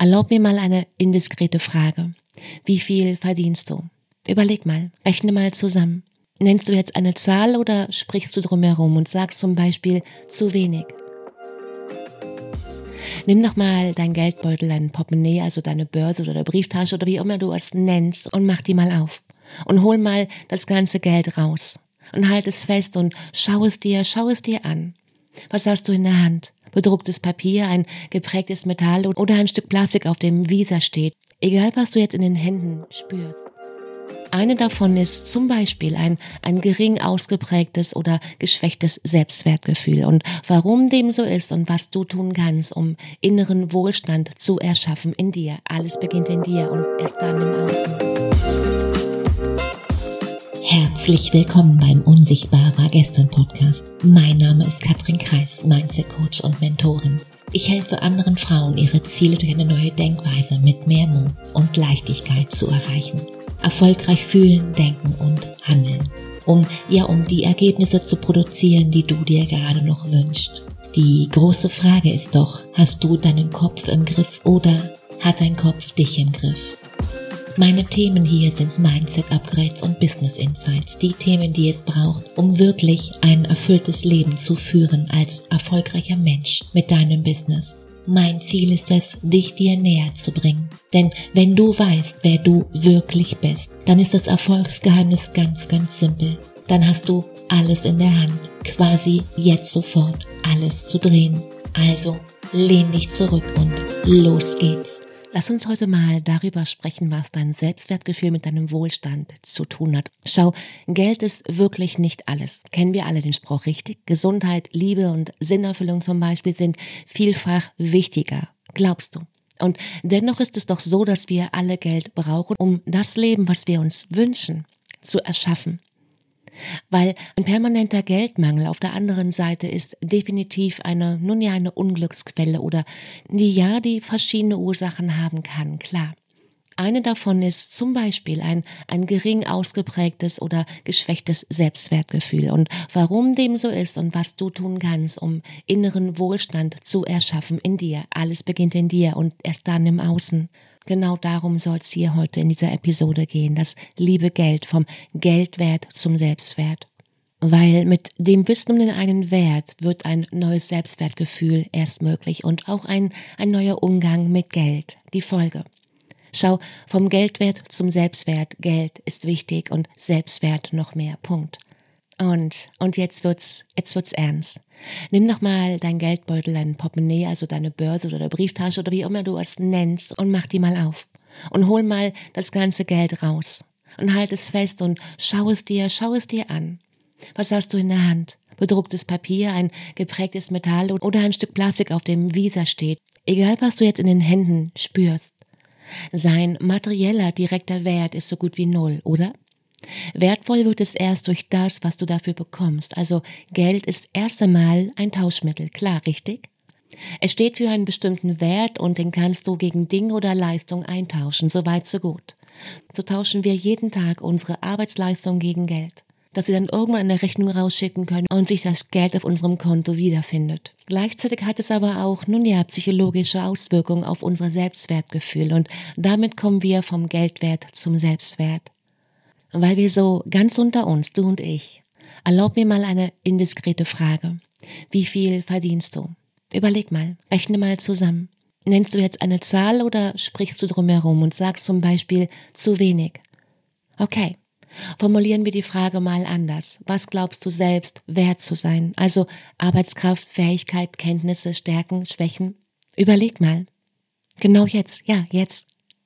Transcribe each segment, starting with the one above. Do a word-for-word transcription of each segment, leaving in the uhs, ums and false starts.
Erlaub mir mal eine indiskrete Frage. Wie viel verdienst du? Überleg mal, rechne mal zusammen. Nennst du jetzt eine Zahl oder sprichst du drumherum und sagst zum Beispiel zu wenig? Nimm doch mal dein Geldbeutel, dein Portemonnaie, also deine Börse oder deine Brieftasche oder wie immer du es nennst und mach die mal auf. Und hol mal das ganze Geld raus. Und halt es fest und schau es dir, schau es dir an. Was hast du in der Hand? Bedrucktes Papier, ein geprägtes Metall oder ein Stück Plastik, auf dem Visa steht. Egal, was du jetzt in den Händen spürst. Eine davon ist zum Beispiel ein, ein gering ausgeprägtes oder geschwächtes Selbstwertgefühl. Und warum dem so ist und was du tun kannst, um inneren Wohlstand zu erschaffen in dir. Alles beginnt in dir und erst dann im Außen. Herzlich willkommen beim Unsichtbar war gestern Podcast. Mein Name ist Katrin Kreis, Mindset Coach und Mentorin. Ich helfe anderen Frauen, ihre Ziele durch eine neue Denkweise mit mehr Mut und Leichtigkeit zu erreichen. Erfolgreich fühlen, denken und handeln. Um, ja, um die Ergebnisse zu produzieren, die du dir gerade noch wünschst. Die große Frage ist doch, hast du deinen Kopf im Griff oder hat dein Kopf dich im Griff? Meine Themen hier sind Mindset-Upgrades und Business Insights, die Themen, die es braucht, um wirklich ein erfülltes Leben zu führen als erfolgreicher Mensch mit deinem Business. Mein Ziel ist es, dich dir näher zu bringen. Denn wenn du weißt, wer du wirklich bist, dann ist das Erfolgsgeheimnis ganz, ganz simpel. Dann hast du alles in der Hand, quasi jetzt sofort alles zu drehen. Also lehn dich zurück und los geht's. Lass uns heute mal darüber sprechen, was dein Selbstwertgefühl mit deinem Wohlstand zu tun hat. Schau, Geld ist wirklich nicht alles. Kennen wir alle den Spruch, richtig? Gesundheit, Liebe und Sinnerfüllung zum Beispiel sind vielfach wichtiger. Glaubst du? Und dennoch ist es doch so, dass wir alle Geld brauchen, um das Leben, was wir uns wünschen, zu erschaffen. Weil ein permanenter Geldmangel auf der anderen Seite ist definitiv eine, nun ja, eine Unglücksquelle oder die ja, die verschiedene Ursachen haben kann, klar. Eine davon ist zum Beispiel ein, ein gering ausgeprägtes oder geschwächtes Selbstwertgefühl. Und warum dem so ist und was du tun kannst, um inneren Wohlstand zu erschaffen in dir. Alles beginnt in dir und erst dann im Außen. Genau darum soll es hier heute in dieser Episode gehen, das liebe Geld, vom Geldwert zum Selbstwert. Weil mit dem Wissen um den eigenen Wert wird ein neues Selbstwertgefühl erst möglich und auch ein, ein neuer Umgang mit Geld, die Folge. Schau, vom Geldwert zum Selbstwert, Geld ist wichtig und Selbstwert noch mehr, Punkt. Und, und jetzt wird's, jetzt wird's ernst. Nimm doch mal dein Geldbeutel, dein Portemonnaie, also deine Börse oder deine Brieftasche oder wie immer du es nennst und mach die mal auf. Und hol mal das ganze Geld raus. Und halt es fest und schau es dir, schau es dir an. Was hast du in der Hand? Bedrucktes Papier, ein geprägtes Metall oder ein Stück Plastik, auf dem Visa steht. Egal, was du jetzt in den Händen spürst. Sein materieller, direkter Wert ist so gut wie null, oder? Wertvoll wird es erst durch das, was du dafür bekommst. Also Geld ist erst einmal ein Tauschmittel, klar, richtig? Es steht für einen bestimmten Wert und den kannst du gegen Dinge oder Leistung eintauschen, so weit, so gut. So tauschen wir jeden Tag unsere Arbeitsleistung gegen Geld, dass wir dann irgendwann eine Rechnung rausschicken können und sich das Geld auf unserem Konto wiederfindet. Gleichzeitig hat es aber auch, nun ja, psychologische Auswirkungen auf unser Selbstwertgefühl und damit kommen wir vom Geldwert zum Selbstwert. Weil wir so ganz unter uns, du und ich, erlaub mir mal eine indiskrete Frage. Wie viel verdienst du? Überleg mal, rechne mal zusammen. Nennst du jetzt eine Zahl oder sprichst du drumherum und sagst zum Beispiel zu wenig? Okay, formulieren wir die Frage mal anders. Was glaubst du selbst wert zu sein? Also Arbeitskraft, Fähigkeit, Kenntnisse, Stärken, Schwächen? Überleg mal. Genau jetzt, ja, jetzt.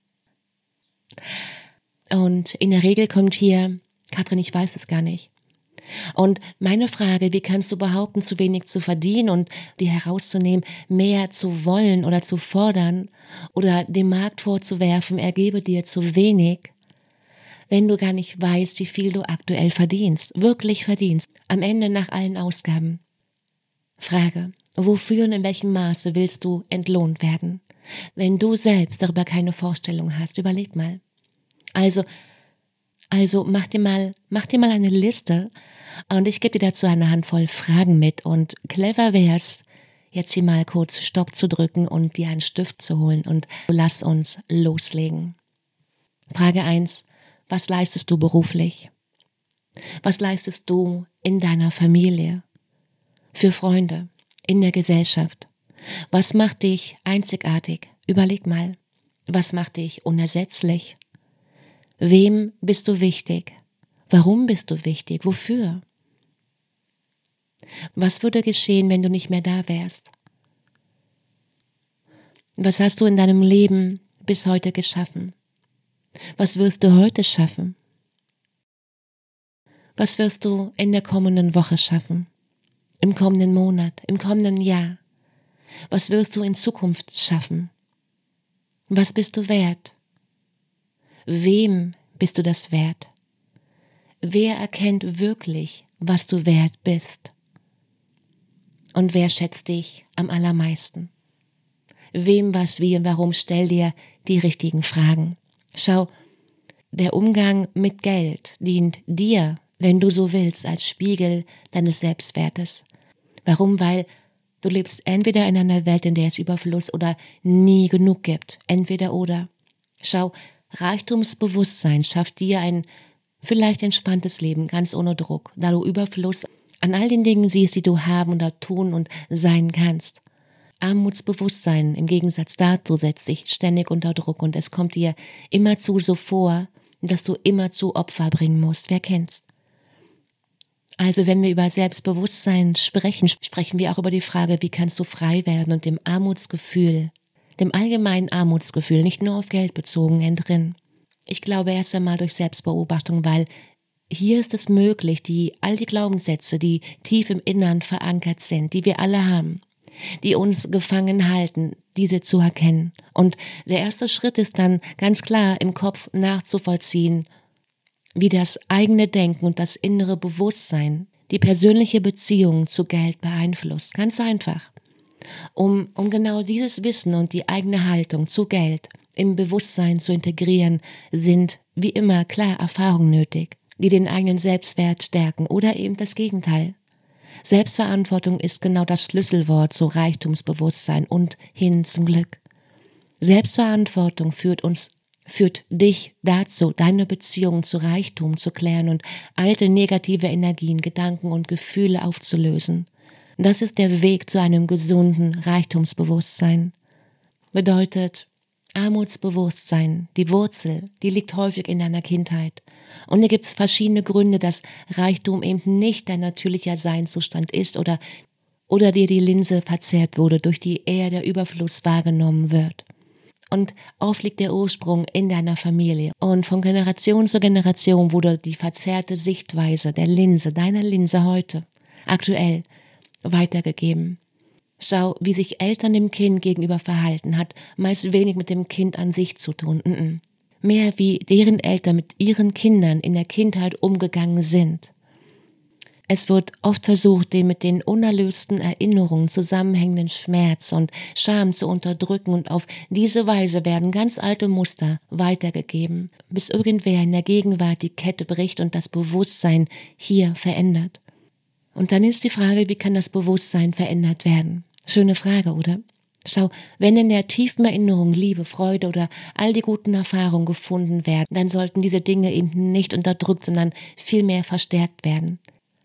Und in der Regel kommt hier, Katrin, ich weiß es gar nicht. Und meine Frage, wie kannst du behaupten, zu wenig zu verdienen und dir herauszunehmen, mehr zu wollen oder zu fordern oder dem Markt vorzuwerfen, er gebe dir zu wenig, wenn du gar nicht weißt, wie viel du aktuell verdienst, wirklich verdienst, am Ende nach allen Ausgaben. Frage, wofür und in welchem Maße willst du entlohnt werden? Wenn du selbst darüber keine Vorstellung hast, überleg mal. Also, also mach dir mal, mach dir mal eine Liste und ich gebe dir dazu eine Handvoll Fragen mit und clever wär's, jetzt hier mal kurz Stopp zu drücken und dir einen Stift zu holen und lass uns loslegen. Frage eins. Was leistest du beruflich? Was leistest du in deiner Familie? Für Freunde? In der Gesellschaft? Was macht dich einzigartig? Überleg mal. Was macht dich unersetzlich? Wem bist du wichtig? Warum bist du wichtig? Wofür? Was würde geschehen, wenn du nicht mehr da wärst? Was hast du in deinem Leben bis heute geschaffen? Was wirst du heute schaffen? Was wirst du in der kommenden Woche schaffen? Im kommenden Monat? Im kommenden Jahr? Was wirst du in Zukunft schaffen? Was bist du wert? Wem bist du das wert? Wer erkennt wirklich, was du wert bist? Und wer schätzt dich am allermeisten? Wem, was, wie und warum? Stell dir die richtigen Fragen. Schau, der Umgang mit Geld dient dir, wenn du so willst, als Spiegel deines Selbstwertes. Warum? Weil du lebst entweder in einer Welt, in der es Überfluss oder nie genug gibt. Entweder oder. Schau, Reichtumsbewusstsein schafft dir ein vielleicht entspanntes Leben, ganz ohne Druck, da du Überfluss an all den Dingen siehst, die du haben oder tun und sein kannst. Armutsbewusstsein im Gegensatz dazu setzt dich ständig unter Druck und es kommt dir immerzu so vor, dass du immerzu Opfer bringen musst. Wer kennt's? Also wenn wir über Selbstbewusstsein sprechen, sprechen wir auch über die Frage, wie kannst du frei werden und dem Armutsgefühl, dem allgemeinen Armutsgefühl, nicht nur auf Geld bezogen, entrinnen. Ich glaube erst einmal durch Selbstbeobachtung, weil hier ist es möglich, die all die Glaubenssätze, die tief im Innern verankert sind, die wir alle haben, die uns gefangen halten, diese zu erkennen. Und der erste Schritt ist dann ganz klar im Kopf nachzuvollziehen, wie das eigene Denken und das innere Bewusstsein die persönliche Beziehung zu Geld beeinflusst. Ganz einfach. Um, um genau dieses Wissen und die eigene Haltung zu Geld im Bewusstsein zu integrieren, sind wie immer klar Erfahrungen nötig, die den eigenen Selbstwert stärken oder eben das Gegenteil. Selbstverantwortung ist genau das Schlüsselwort zu Reichtumsbewusstsein und hin zum Glück. Selbstverantwortung führt uns, führt dich dazu, deine Beziehung zu Reichtum zu klären und alte negative Energien, Gedanken und Gefühle aufzulösen. Das ist der Weg zu einem gesunden Reichtumsbewusstsein. Bedeutet, Armutsbewusstsein, die Wurzel, die liegt häufig in deiner Kindheit. Und hier gibt es verschiedene Gründe, dass Reichtum eben nicht dein natürlicher Seinszustand ist oder, oder dir die Linse verzerrt wurde, durch die eher der Überfluss wahrgenommen wird. Und oft liegt der Ursprung in deiner Familie. Und von Generation zu Generation wurde die verzerrte Sichtweise der Linse, deiner Linse heute, aktuell, weitergegeben. Schau, wie sich Eltern dem Kind gegenüber verhalten, hat meist wenig mit dem Kind an sich zu tun. Mm-mm. Mehr wie deren Eltern mit ihren Kindern in der Kindheit umgegangen sind. Es wird oft versucht, den mit den unerlösten Erinnerungen zusammenhängenden Schmerz und Scham zu unterdrücken und auf diese Weise werden ganz alte Muster weitergegeben, bis irgendwer in der Gegenwart die Kette bricht und das Bewusstsein hier verändert. Und dann ist die Frage, wie kann das Bewusstsein verändert werden? Schöne Frage, oder? Schau, wenn in der tiefen Erinnerung Liebe, Freude oder all die guten Erfahrungen gefunden werden, dann sollten diese Dinge eben nicht unterdrückt, sondern vielmehr verstärkt werden.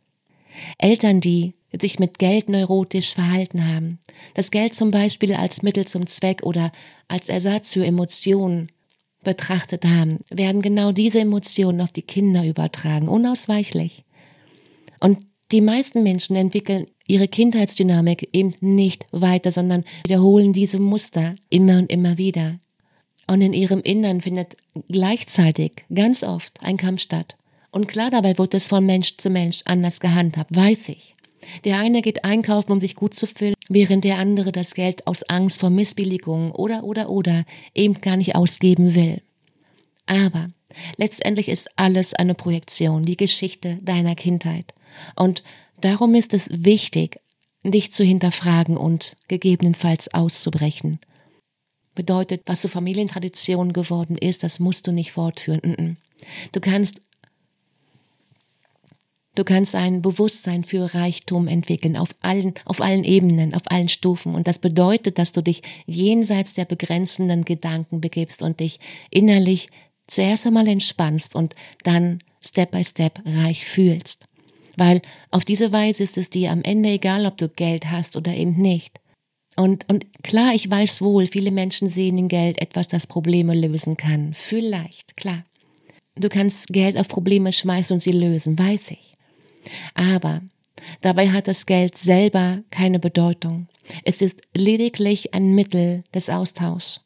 Eltern, die sich mit Geld neurotisch verhalten haben, das Geld zum Beispiel als Mittel zum Zweck oder als Ersatz für Emotionen betrachtet haben, werden genau diese Emotionen auf die Kinder übertragen, unausweichlich. Und die meisten Menschen entwickeln ihre Kindheitsdynamik eben nicht weiter, sondern wiederholen diese Muster immer und immer wieder. Und in ihrem Innern findet gleichzeitig ganz oft ein Kampf statt. Und klar, dabei wird es von Mensch zu Mensch anders gehandhabt, weiß ich. Der eine geht einkaufen, um sich gut zu fühlen, während der andere das Geld aus Angst vor Missbilligungen oder, oder, oder eben gar nicht ausgeben will. Aber letztendlich ist alles eine Projektion, die Geschichte deiner Kindheit. Und darum ist es wichtig, dich zu hinterfragen und gegebenenfalls auszubrechen. Bedeutet, was zur Familientradition geworden ist, das musst du nicht fortführen. Du kannst, Du kannst ein Bewusstsein für Reichtum entwickeln, auf allen, auf allen Ebenen, auf allen Stufen. Und das bedeutet, dass du dich jenseits der begrenzenden Gedanken begibst und dich innerlich zuerst einmal entspannst und dann Step by Step reich fühlst. Weil auf diese Weise ist es dir am Ende egal, ob du Geld hast oder eben nicht. Und, und klar, ich weiß wohl, viele Menschen sehen in Geld etwas, das Probleme lösen kann. Vielleicht, klar. Du kannst Geld auf Probleme schmeißen und sie lösen, weiß ich. Aber dabei hat das Geld selber keine Bedeutung. Es ist lediglich ein Mittel des Austauschs.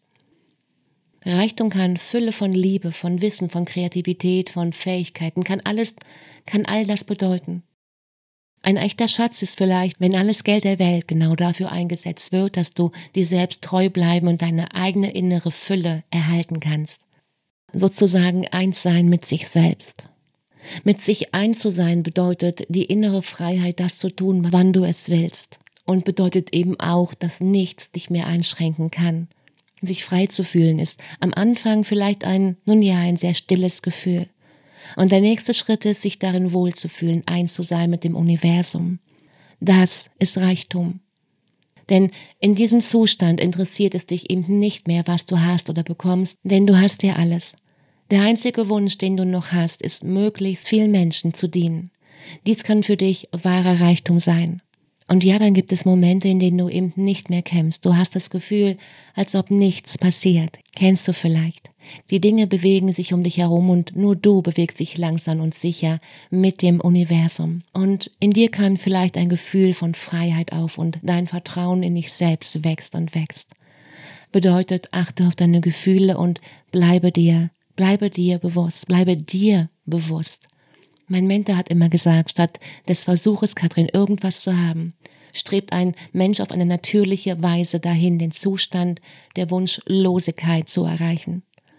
Reichtum kann Fülle von Liebe, von Wissen, von Kreativität, von Fähigkeiten, kann alles, kann all das bedeuten. Ein echter Schatz ist vielleicht, wenn alles Geld der Welt genau dafür eingesetzt wird, dass du dir selbst treu bleiben und deine eigene innere Fülle erhalten kannst. Sozusagen eins sein mit sich selbst. Mit sich eins zu sein bedeutet die innere Freiheit, das zu tun, wann du es willst. Und bedeutet eben auch, dass nichts dich mehr einschränken kann. Sich frei zu fühlen ist am Anfang vielleicht ein, nun ja, ein sehr stilles Gefühl. Und der nächste Schritt ist, sich darin wohlzufühlen, eins zu sein mit dem Universum. Das ist Reichtum. Denn in diesem Zustand interessiert es dich eben nicht mehr, was du hast oder bekommst, denn du hast ja alles. Der einzige Wunsch, den du noch hast, ist, möglichst vielen Menschen zu dienen. Dies kann für dich wahrer Reichtum sein. Und ja, dann gibt es Momente, in denen du eben nicht mehr kämpfst. Du hast das Gefühl, als ob nichts passiert. Kennst du vielleicht? Die Dinge bewegen sich um dich herum und nur du bewegst dich langsam und sicher mit dem Universum. Und in dir kann vielleicht ein Gefühl von Freiheit auf und dein Vertrauen in dich selbst wächst und wächst. Bedeutet, achte auf deine Gefühle und bleibe dir, bleibe dir bewusst, bleibe dir bewusst. Mein Mentor hat immer gesagt, statt des Versuches, Katrin, irgendwas zu haben, strebt ein Mensch auf eine natürliche Weise dahin, den Zustand der Wunschlosigkeit zu erreichen.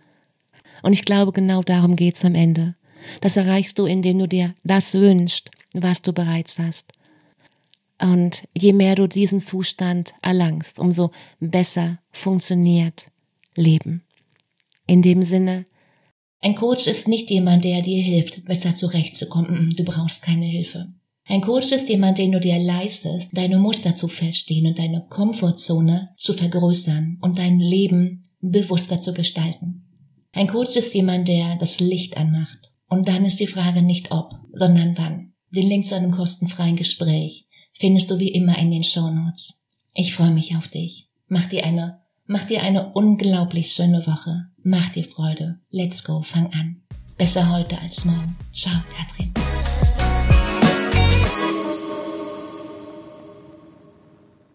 Und ich glaube, genau darum geht's am Ende. Das erreichst du, indem du dir das wünschst, was du bereits hast. Und je mehr du diesen Zustand erlangst, umso besser funktioniert Leben. In dem Sinne, ein Coach ist nicht jemand, der dir hilft, besser zurechtzukommen. Du brauchst keine Hilfe. Ein Coach ist jemand, den du dir leistest, deine Muster zu verstehen und deine Komfortzone zu vergrößern und dein Leben bewusster zu gestalten. Ein Coach ist jemand, der das Licht anmacht. Und dann ist die Frage nicht ob, sondern wann. Den Link zu einem kostenfreien Gespräch findest du wie immer in den Shownotes. Ich freue mich auf dich. Mach dir eine Mach dir eine unglaublich schöne Woche. Mach dir Freude. Let's go, fang an. Besser heute als morgen. Ciao, Katrin.